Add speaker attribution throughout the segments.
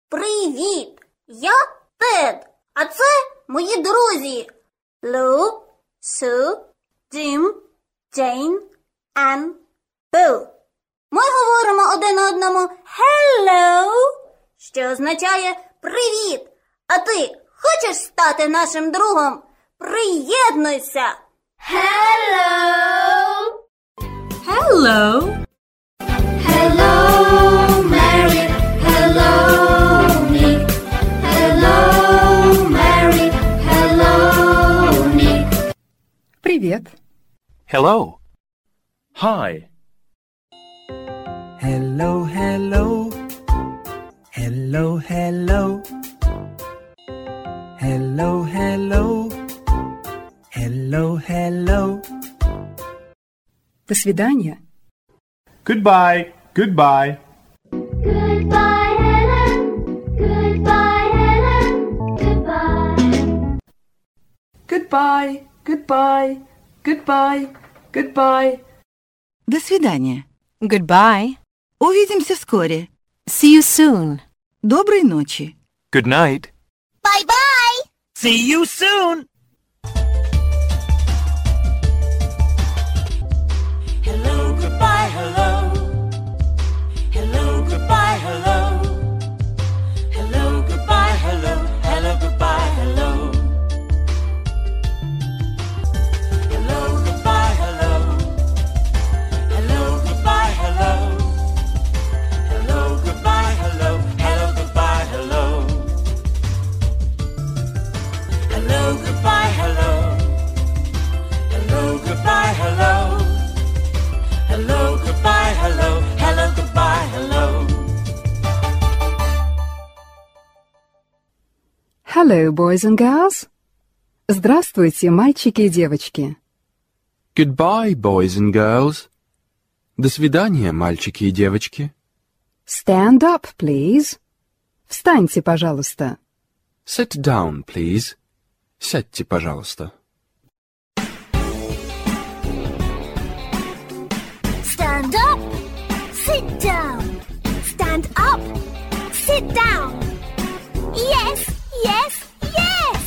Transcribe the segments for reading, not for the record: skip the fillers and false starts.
Speaker 1: Привіт! Я Тед, а це мої друзі Лу, Су, Джим, Джейн, Ан, Бил. Ми говоримо один одному «Hello», що означає «привіт». А ти хочеш стати нашим другом? Приєднуйся!
Speaker 2: Hello!
Speaker 3: Hello!
Speaker 2: Hello, Mary. Hello, Nick. Hello, Mary. Hello, Nick.
Speaker 3: Привет!
Speaker 4: Hello. Hi.
Speaker 5: Hello, hello. Hello, hello. Hello, hello. Hello, hello.
Speaker 3: До свидания.
Speaker 4: Goodbye. Goodbye.
Speaker 2: Goodbye, Helen. Goodbye, Helen. Goodbye.
Speaker 3: Goodbye, goodbye, goodbye, goodbye.
Speaker 6: До свидания.
Speaker 7: Goodbye.
Speaker 6: Увидимся вскоре.
Speaker 7: See you soon.
Speaker 6: Доброй ночи.
Speaker 4: Good night.
Speaker 1: Бай-бай!
Speaker 5: See you soon.
Speaker 8: Hello, goodbye, hello. Hello, goodbye, hello. Hello, goodbye, hello. Hello, goodbye, hello. Hello, goodbye, hello. Hello, goodbye, hello. Hello, goodbye, hello. Hello, goodbye, hello. Hello, goodbye, hello. Hello, goodbye, hello. Hello, goodbye, hello. Hello, goodbye, hello.
Speaker 3: Hello, boys and girls. Здравствуйте, мальчики и девочки.
Speaker 4: Goodbye, boys and girls. До свидания, мальчики и девочки.
Speaker 3: Stand up, please. Встаньте, пожалуйста.
Speaker 4: Sit down, please. Сядьте, пожалуйста.
Speaker 1: Stand up, sit down. Stand up, sit down. Yes, yes, yes.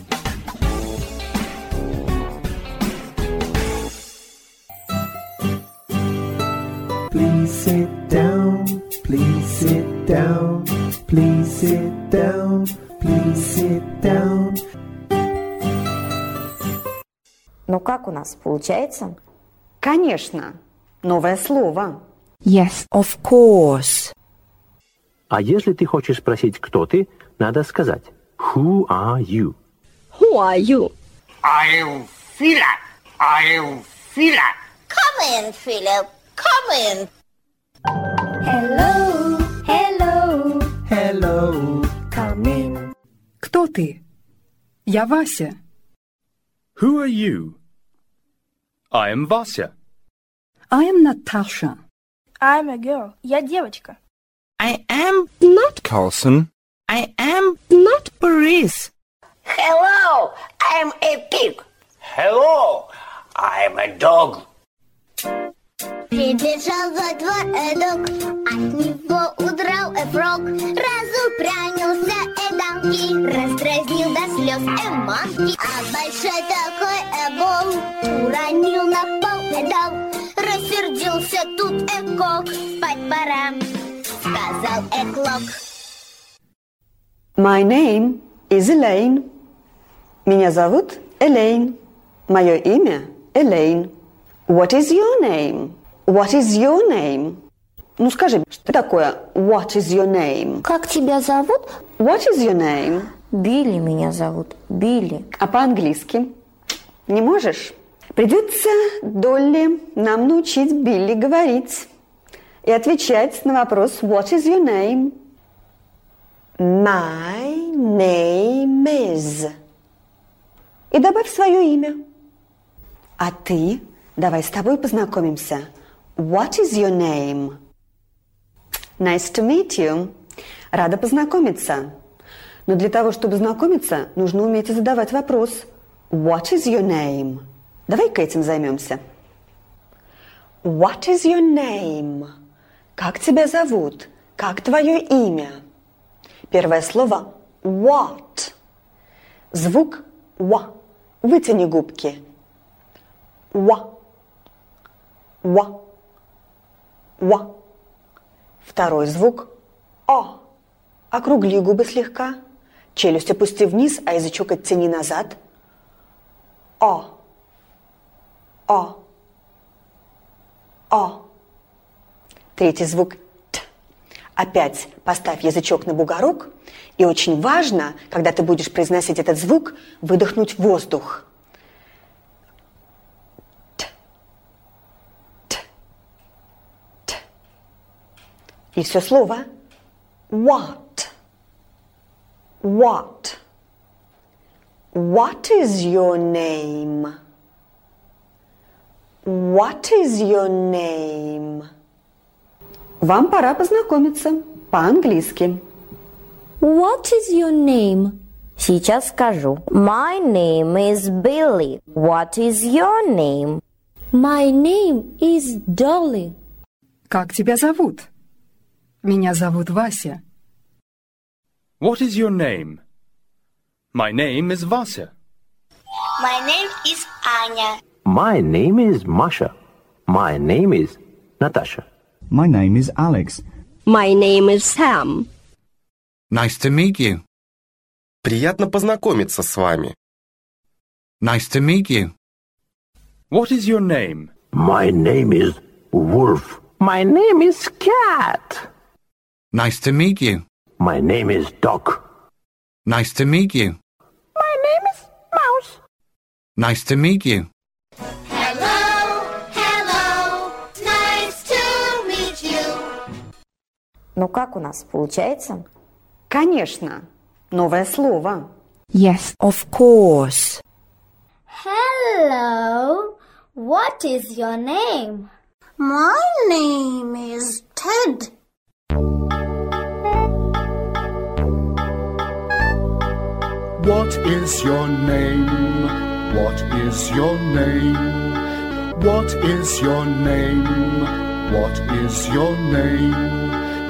Speaker 5: Please sit down. Please sit down. Please sit down. Please sit down.
Speaker 9: Ну как у нас, получается?
Speaker 6: Конечно. Новое слово.
Speaker 7: Yes.
Speaker 9: Of course.
Speaker 10: А если ты хочешь спросить, кто ты, надо сказать Who are you?
Speaker 7: Who are you?
Speaker 8: I'm Philip. I'm Philip.
Speaker 1: Come in, Philip. Come in.
Speaker 2: Hello, hello.
Speaker 5: Hello.
Speaker 9: Come in.
Speaker 3: Кто ты? Я Вася.
Speaker 4: Who are you? I am Vasya.
Speaker 3: I am Natasha.
Speaker 11: I'm a girl. Я девочка.
Speaker 6: I am not
Speaker 4: Carlson.
Speaker 6: I am not Boris.
Speaker 1: Hello, I'm a pig.
Speaker 8: Hello, I'm a dog.
Speaker 1: Прибежал во двор эдог, от него удрал эфрог. Разупрямился эдамки, раздразнил до слез эманки. А большой такой эбол уронил на пол эдал. Рассердился тут экок, спать пора, сказал эклок.
Speaker 6: My name is Elaine. Меня зовут Элейн. Мое имя Элейн. What is your name? What is your name? Ну скажи, что такое What is your name?
Speaker 9: Как тебя зовут?
Speaker 6: What is your name?
Speaker 9: Билли меня зовут. Билли.
Speaker 6: А по-английски? Не можешь? Придется, Долли, нам научить Билли говорить и отвечать на вопрос What is your name? My name is. И добавь свое имя. А ты, давай с тобой познакомимся. What is your name? Nice to meet you. Рада познакомиться. Но для того, чтобы знакомиться, нужно уметь задавать вопрос. What is your name? Давай-ка этим займемся. What is your name? Как тебя зовут? Как твое имя? Первое слово what. Звук wa. Вытяни губки. Wa. Wa. Wa. Второй звук о. Округли губы слегка. Челюсть опусти вниз, а язычок оттяни назад. О. О. О. Третий звук т. Опять поставь язычок на бугорок. И очень важно, когда ты будешь произносить этот звук, выдохнуть воздух. Т. Т. Т. И все слово what. What? What is your name? What is your name? Вам пора познакомиться по-английски.
Speaker 9: What is your name? Сейчас скажу. My name is Billy. What is your name? My name is Dolly.
Speaker 3: Как тебя зовут? Меня зовут Вася.
Speaker 4: What is your name? My name is Vasya.
Speaker 1: My name is Anya.
Speaker 10: My name is Masha. My name is Natasha.
Speaker 5: My name is Alex.
Speaker 9: My name is Sam.
Speaker 12: Nice to meet you.
Speaker 13: Приятно познакомиться с вами.
Speaker 12: Nice to meet you.
Speaker 4: What is your name?
Speaker 10: My name is Wolf. My name is Cat.
Speaker 12: Nice to meet you.
Speaker 10: My name is Doc.
Speaker 12: Nice to meet you.
Speaker 9: My name is Mouse.
Speaker 12: Nice to meet you.
Speaker 1: Hello, hello, nice to meet you.
Speaker 9: Ну как у нас получается?
Speaker 6: Конечно. Новое слово.
Speaker 7: Yes,
Speaker 9: Of course.
Speaker 1: Hello, what is your name? My name is Ted.
Speaker 14: What is your name? What is your name? What is your name? What is your name?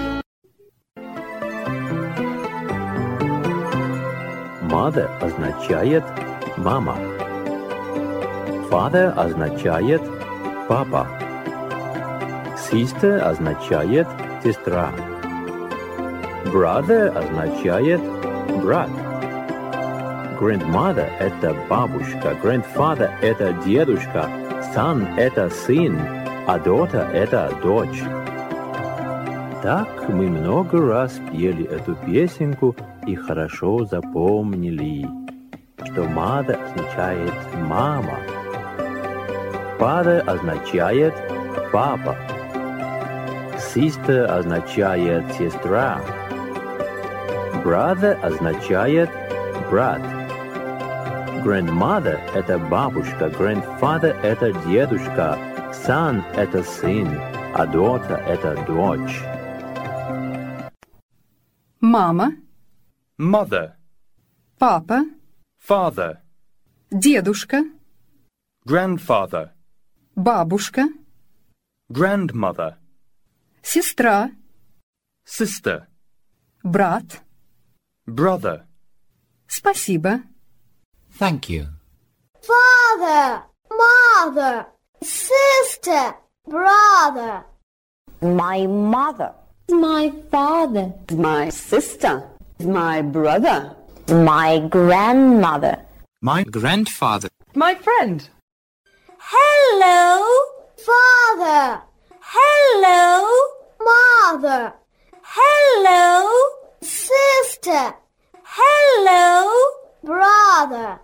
Speaker 10: Mother означает мама. Father означает папа. Sister означает сестра. Brother означает брат. Grandmother – это бабушка. Grandfather – это дедушка. Son – это сын. А daughter – это дочь. Так мы много раз пели эту песенку и хорошо запомнили, что mother означает мама. Father означает папа. Sister означает сестра. Brother означает брат. Grandmother – это бабушка, grandfather – это дедушка, son – это сын, а daughter – это дочь.
Speaker 3: Мама,
Speaker 4: Mother.
Speaker 3: папа,
Speaker 4: Father.
Speaker 3: дедушка,
Speaker 4: Grandfather.
Speaker 3: бабушка,
Speaker 4: Grandmother.
Speaker 3: сестра,
Speaker 4: Sister.
Speaker 3: брат.
Speaker 4: Brother.
Speaker 3: Спасибо.
Speaker 12: Thank you.
Speaker 1: Father, mother, sister, brother.
Speaker 9: My mother. My father.
Speaker 6: My sister. My brother.
Speaker 9: My grandmother.
Speaker 12: My grandfather.
Speaker 11: My friend.
Speaker 1: Hello, father. Hello, mother. Hello, sister. Hello, brother.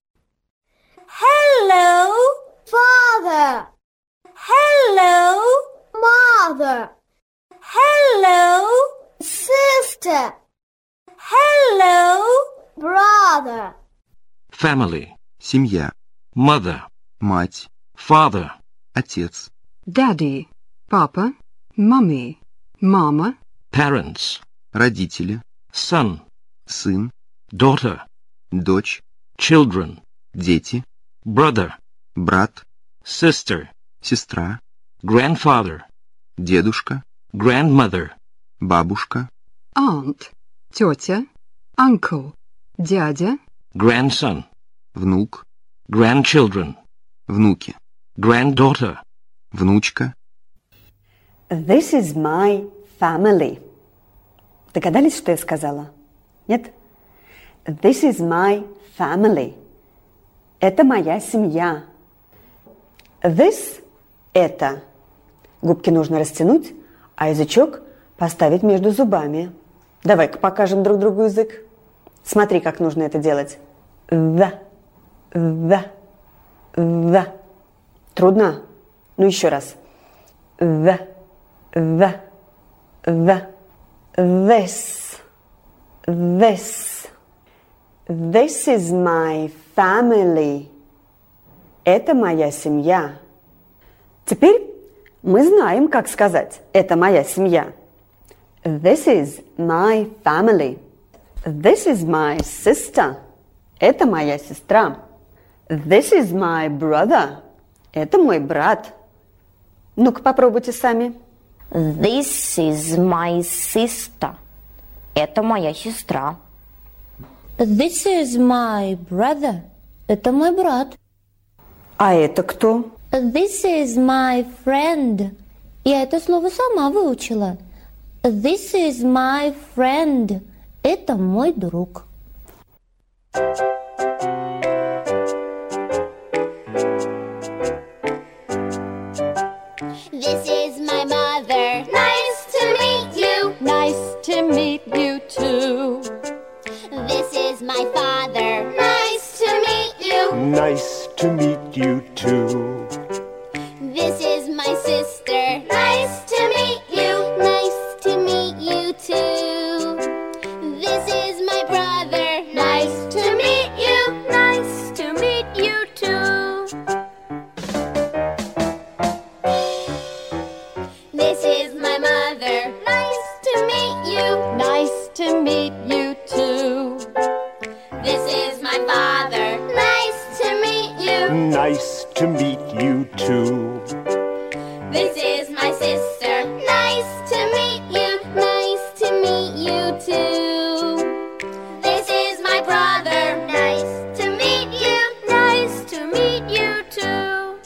Speaker 1: Hello, father. Hello, mother. Hello, sister. Hello, brother.
Speaker 15: Family – семья. Mother – мать. Father – отец.
Speaker 3: Daddy, папа, mommy, мама.
Speaker 15: Parents – родители. Son – сын. Daughter – дочь. Children – дети. Brother – брат. Sister – сестра. Grandfather – дедушка. Grandmother – бабушка.
Speaker 3: Aunt, тетя, uncle, дядя,
Speaker 15: grandson, внук, grandchildren, внуки, granddaughter, внучка.
Speaker 6: This is my family. Догадались, что я сказала? Нет? This is my family. Это моя семья. This – это. Губки нужно растянуть, а язычок поставить между зубами. Давай-ка покажем друг другу язык. Смотри, как нужно это делать. The. Трудно? Ну, еще раз. The. This. This is my family. Это моя семья. Теперь мы знаем, как сказать «это моя семья». This is my family. This is my sister. Это моя сестра. This is my brother. Это мой брат. Ну-ка, попробуйте сами.
Speaker 9: This is my sister. Это моя сестра.
Speaker 2: This is my brother. Это мой брат.
Speaker 6: А это кто?
Speaker 2: This is my friend. Я это слово сама выучила. This is my friend. Это мой друг.
Speaker 1: This is my mother. Nice to meet you.
Speaker 16: Nice to meet you too.
Speaker 1: This is my father. Nice to meet you.
Speaker 14: Nice to meet you too.
Speaker 1: This is my sister. Nice to meet you. Nice to meet you too. This is my brother. Nice to meet you.
Speaker 16: Nice to meet you too.
Speaker 1: This is my mother. Nice to meet you.
Speaker 16: Nice to meet you too.
Speaker 1: This is my father. Nice to meet you.
Speaker 14: Nice to meet you too.
Speaker 1: This is my sister. Nice to meet you. Nice to meet you too. This is my brother. Nice to meet you.
Speaker 16: Nice to meet you too.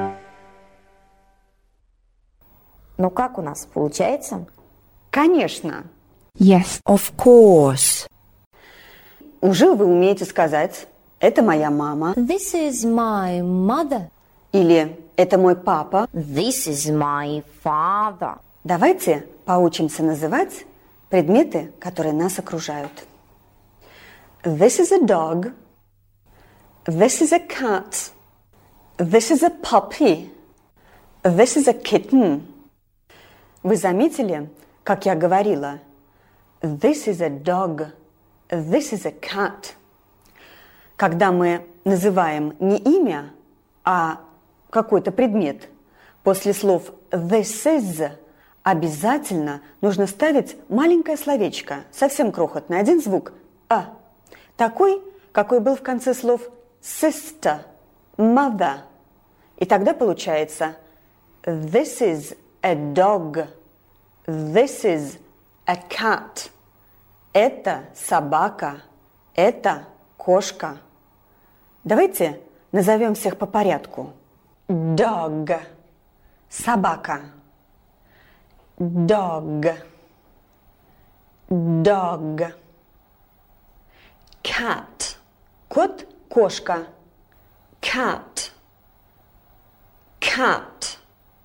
Speaker 9: Ну как у нас получается?
Speaker 6: Конечно.
Speaker 3: Yes.
Speaker 9: Of course.
Speaker 6: Уже вы умеете сказать «это моя мама»
Speaker 2: This is my mother.
Speaker 6: или «это мой папа».
Speaker 9: This is my father.
Speaker 6: Давайте поучимся называть предметы, которые нас окружают. This is a dog. This is a cat. This is a puppy. This is a kitten. Вы заметили, как я говорила? This is a dog. This is a cat. Когда мы называем не имя, а какой-то предмет, после слов this is обязательно нужно ставить маленькое словечко, совсем крохотное, один звук «а», такой, какой был в конце слов sister, mother. И тогда получается this is a dog, this is a cat. Это собака, это кошка. Давайте назовем всех по порядку. Dog – собака. Dog. Dog. Cat – кот, кошка. Cat. Cat.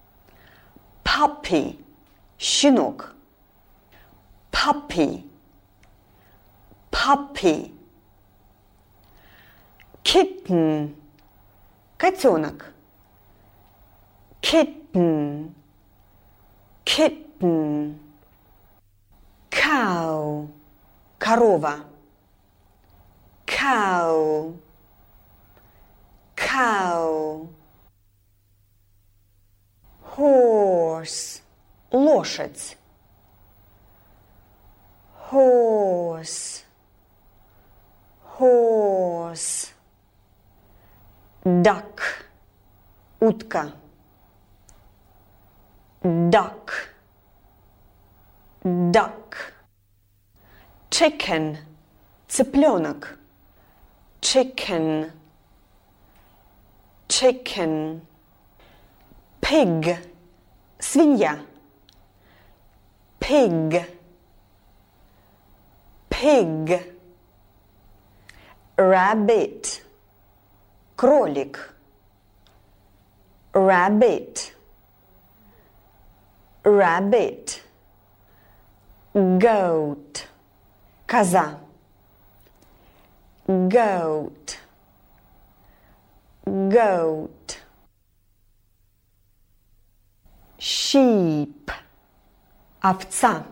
Speaker 6: Puppy – щенок. Puppy. Puppy. Kitten – котенок. Kitten. Kitten. Cow – корова. Cow. Cow. Horse – лошадь. Horse. Horse. Duck – утка. Duck. Duck. Chicken. Цыпленок. Chicken. Chicken. Pig. Свинья. Pig. Pig. Rabbit. Кролик. Rabbit. Rabbit. Goat. Коза. Goat. Goat. Sheep. Овца.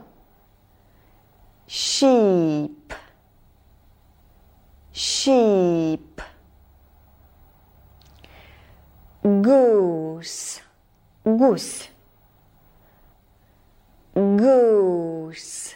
Speaker 6: Sheep. Sheep. Goose. Гусь. Goose.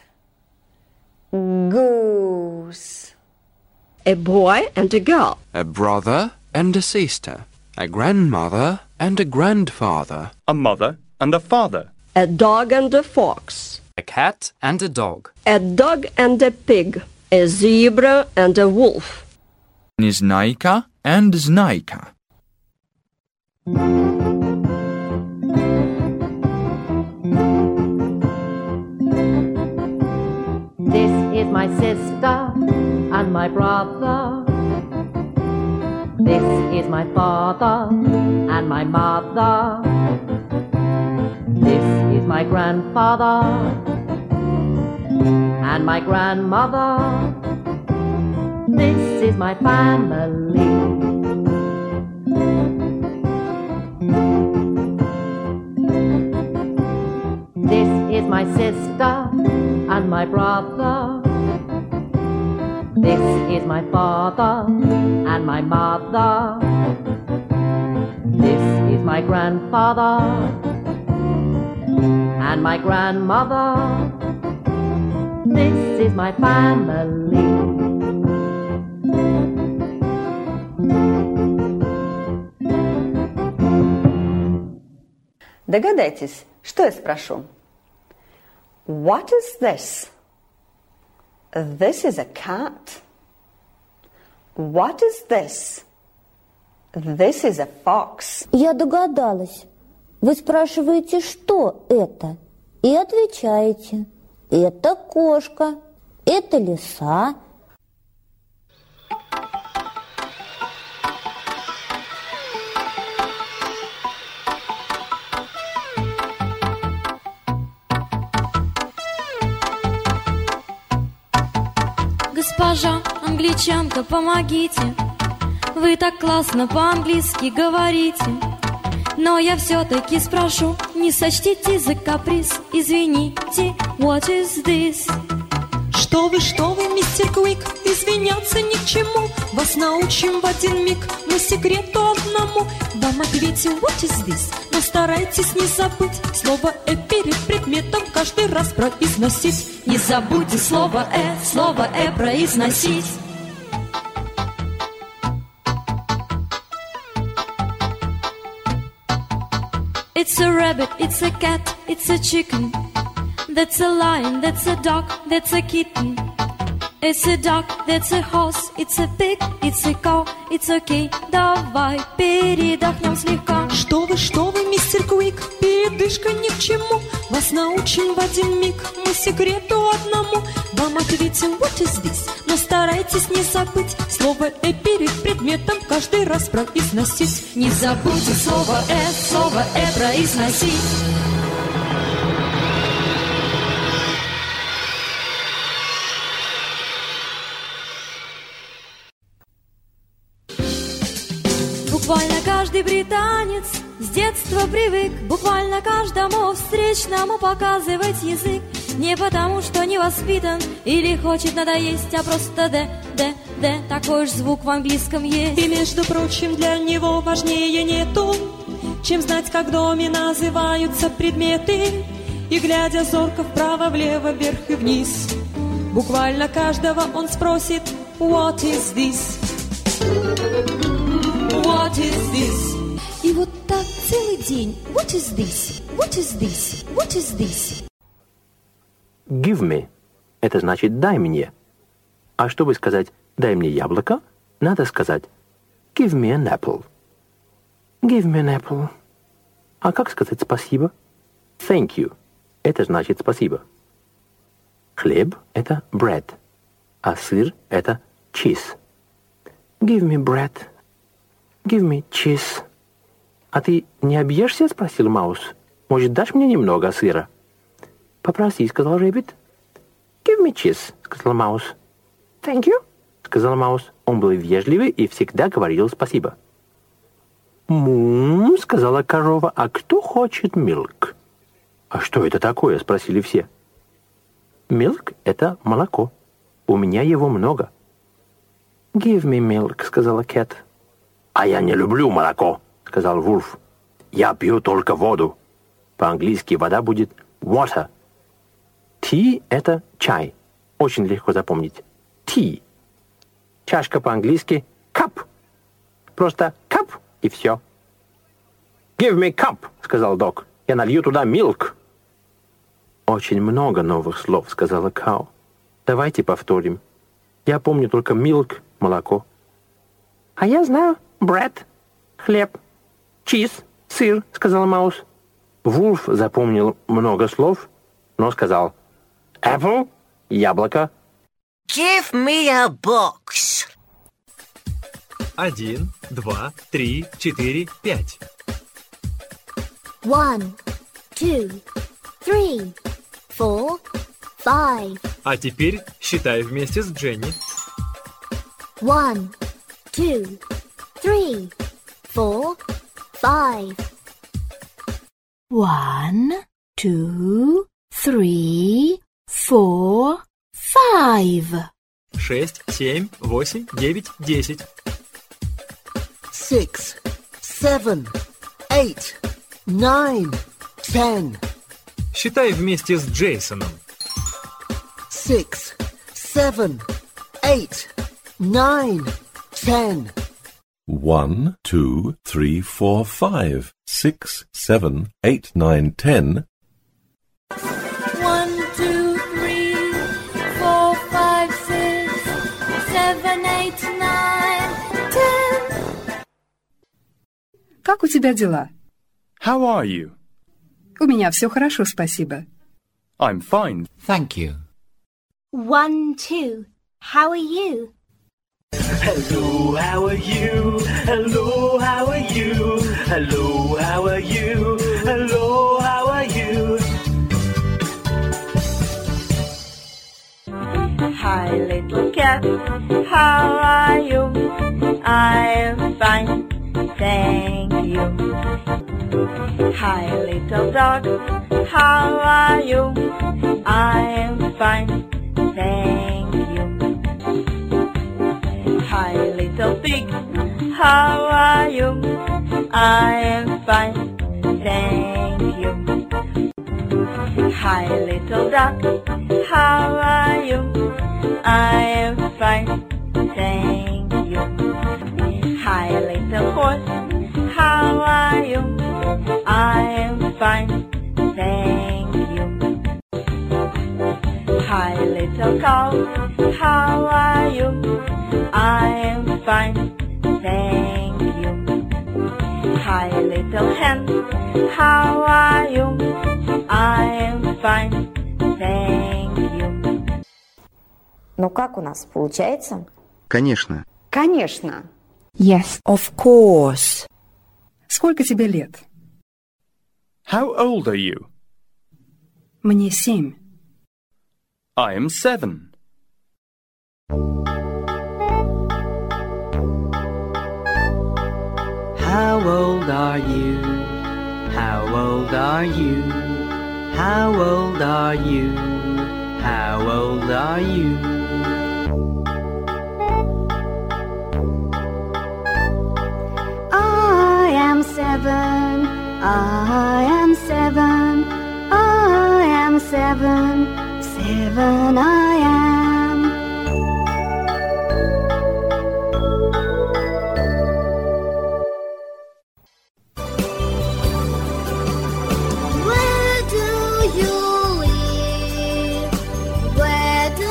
Speaker 6: Goose.
Speaker 17: A boy and a girl.
Speaker 4: A brother and a sister. A grandmother and a grandfather.
Speaker 18: A mother and a father.
Speaker 17: A dog and a fox.
Speaker 12: A cat and a dog.
Speaker 17: A dog and a pig. A zebra and a wolf.
Speaker 19: Незнайка and знайка.
Speaker 20: This is my sister and my brother. This is my father and my mother. This is my grandfather and my grandmother. This is my family. This is my sister and my brother. This is my father and my mother. This is my grandfather and my grandmother. This is my family.
Speaker 6: Догадайтесь, что я спрошу? What is this? This is a cat. What is this? This is a fox.
Speaker 2: Я догадалась. Вы спрашиваете, что это? И отвечаете. Это кошка. Это лиса.
Speaker 21: Госпожа англичанка, помогите. Вы так классно по-английски говорите. Но я все-таки спрошу, не сочтите за каприз. Извините, what is this?
Speaker 22: Что вы, мистер Квик, извиняться ни к чему. Вас научим в один миг, мы секрету одному. Вам ответим, what is this? Но старайтесь не забыть слово «э» перед предметом каждый раз произносить.
Speaker 21: Не забудьте слово «э» произносить. It's a rabbit, it's a cat, it's a chicken. That's a lion, that's a dog, that's a kitten. It's a duck, that's a horse, it's a pig, it's a cow, it's okay. Давай передохнем слегка.
Speaker 22: Что вы, мистер Квик, передышка ни к чему. Вас научим в один миг, мы секрету одному. Вам ответим, what is this? Но старайтесь не забыть слово «э» перед предметом каждый раз произносить.
Speaker 21: Не забудьте слово «э» произносить. Буквально каждый британец с детства привык буквально каждому встречному показывать язык. Не потому, что не воспитан или хочет надоесть, а просто Д. Такой же звук в английском есть.
Speaker 22: И, между прочим, для него важнее нету, чем знать, как в доме называются предметы. И, глядя зорко вправо, влево, вверх и вниз, буквально каждого он спросит, what is this? What is this?
Speaker 21: И вот так целый день. What is this? What is this? What is this?
Speaker 10: Give me. это значит «дай мне». А чтобы сказать «дай мне яблоко», надо сказать «give me an apple». Give me an apple. А как сказать спасибо? Thank you. Это значит спасибо. Хлеб – это bread, а сыр – это cheese. Give me bread. Give me cheese. А ты не объешься? Спросил Маус. Может, дашь мне немного сыра? Попроси, сказал Рэббит. Give me cheese, сказал Маус. Thank you, сказал Маус. Он был вежливый и всегда говорил спасибо. «Мум», — сказала корова, — «а кто хочет milk?» «А что это такое?» — спросили все. «Milk — это молоко. У меня его много». «Give me milk», — сказала Кэт. «А я не люблю молоко», — сказал Вулф. «Я пью только воду». По-английски вода будет water. Tea — это чай. Очень легко запомнить. Tea. Чашка по-английски cup. Просто cup и все. «Give me cup», — сказал Док. «Я налью туда milk». «Очень много новых слов», — сказала Кау. «Давайте повторим. Я помню только milk, молоко». «А я знаю bread, хлеб, cheese, сыр», — сказал Маус. Вулф запомнил много слов, но сказал «apple», «яблоко».
Speaker 5: «Give me a box».
Speaker 8: 1, 2, 3, 4, 5.
Speaker 1: 1, 2, 3, 4, 5.
Speaker 8: А теперь считай вместе с Дженни.
Speaker 1: 1, 2, 3, 4, 5.
Speaker 22: 1, 2, 3, 4, 5.
Speaker 8: 6, 7, 8, 9, 10.
Speaker 5: 6, 7, 8, 9, 10.
Speaker 8: Считай вместе с Джейсоном.
Speaker 5: 6, 7, 8, 9, 10.
Speaker 23: 1, 2, 3, 4, 5, 6, 7, 8, 9, 10.
Speaker 21: 1, 2, 3, 4, 5, 6, 7, 8, 9, 10.
Speaker 3: Как у тебя дела?
Speaker 18: How are you?
Speaker 3: У меня все хорошо, спасибо.
Speaker 18: I'm fine.
Speaker 24: Thank you.
Speaker 25: 1, 2. How are you?
Speaker 14: Hello, how are you? Hello, how are you? Hello, how are you? Hello, how are you?
Speaker 26: Hi, little cat. How are you? I am fine. Thank you. Hi, little dog. How are you? I am fine. Thank you. Hi, little pig. How are you? I am fine. Thank you. Hi, little duck. How are you? I am fine. Thank you. Hi, little horse. How are you? I am fine. Thank you. Hi, little cow. How are you? I am fine. Thank you. Hi, little hen. How are you? I am fine. Thank you.
Speaker 9: Ну как у нас, получается?
Speaker 15: Конечно.
Speaker 6: Конечно.
Speaker 22: Yes,
Speaker 5: of course.
Speaker 3: Сколько тебе лет?
Speaker 18: How old are you?
Speaker 3: Мне 7.
Speaker 18: I am 7.
Speaker 27: How old are you? How old are you? How old are you? How old are you?
Speaker 1: I am 7. I am 7. I am 7. 7 I am. Where do you live? Where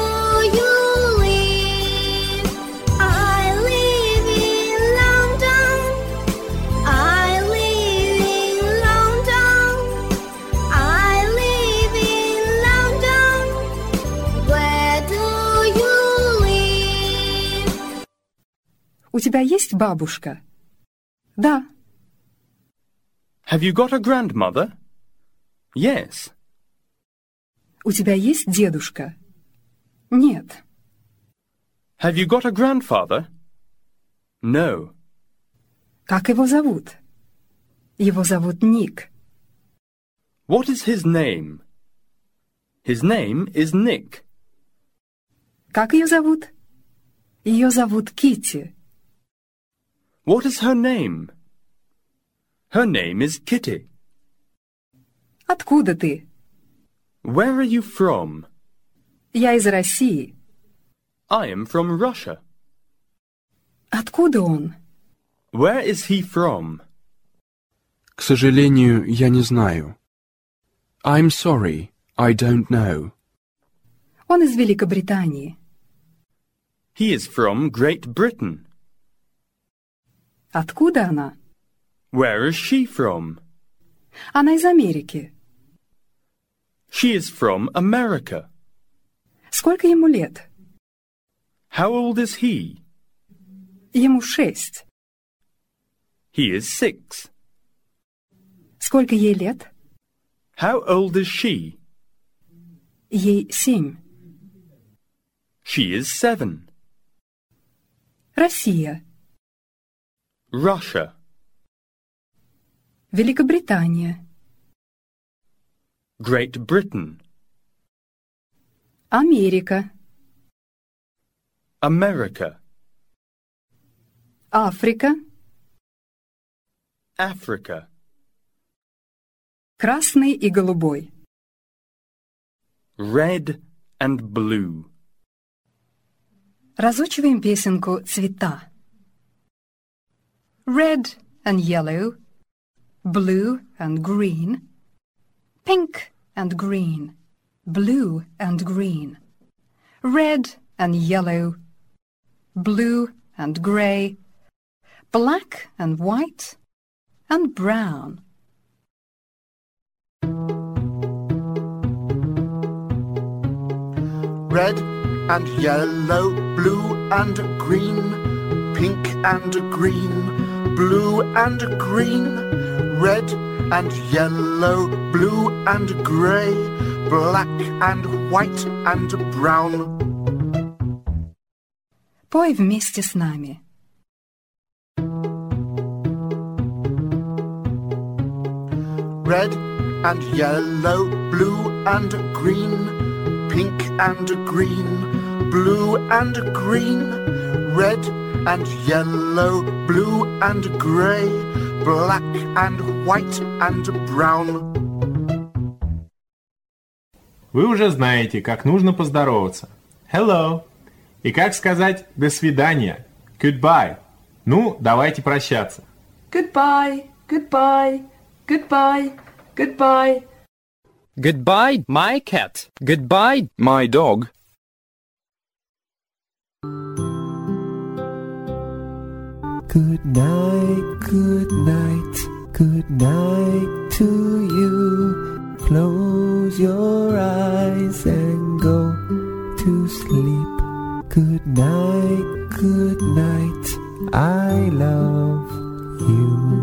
Speaker 3: У тебя есть бабушка? Да.
Speaker 18: Have you got a grandmother? Yes.
Speaker 3: У тебя есть дедушка? Нет.
Speaker 18: Have you got a grandfather? No.
Speaker 3: Как его зовут? Его зовут Ник.
Speaker 18: What is his name? His name is Nick.
Speaker 3: Как ее зовут? Ее зовут Китти.
Speaker 18: What is her name? Her name is Kitty.
Speaker 3: Откуда ты?
Speaker 18: Where are you from?
Speaker 3: Я из России.
Speaker 18: I am from Russia.
Speaker 3: Откуда он?
Speaker 18: Where is he from?
Speaker 4: К сожалению, я не знаю. I'm sorry, I don't know.
Speaker 3: Он из Великобритании.
Speaker 18: He is from Great Britain.
Speaker 3: Откуда она?
Speaker 18: Where is she from?
Speaker 3: Она из Америки.
Speaker 18: She is from America.
Speaker 3: Сколько ему лет?
Speaker 18: How old is he?
Speaker 3: Ему 6.
Speaker 18: He is 6.
Speaker 3: Сколько ей лет?
Speaker 18: How old is she?
Speaker 3: Ей 7.
Speaker 18: She is 7.
Speaker 3: Россия.
Speaker 18: Russia.
Speaker 3: Великобритания.
Speaker 18: Great Britain.
Speaker 3: Америка.
Speaker 18: America.
Speaker 3: Африка.
Speaker 18: Africa.
Speaker 3: Красный и голубой.
Speaker 18: Red and blue.
Speaker 3: Разучиваем песенку «Цвета». Red and yellow, blue and green, pink and green, blue and green, red and yellow, blue and grey, black and white, and brown.
Speaker 7: Red and yellow, blue and green, pink and green, blue and green, red and yellow, blue and grey, black and white and brown.
Speaker 3: Пой вместе с нами.
Speaker 7: Red and yellow, blue and green, pink and green, blue and green, red and yellow, blue and grey, black and white and brown.
Speaker 11: Вы уже знаете, как нужно поздороваться. Hello. И как сказать «до свидания». Goodbye. Ну, давайте прощаться.
Speaker 12: Goodbye, goodbye, goodbye, goodbye.
Speaker 13: Goodbye, my cat. Goodbye,
Speaker 19: my dog.
Speaker 16: Good night, good night, good night to you. Close your eyes and go to sleep. Good night, I love you.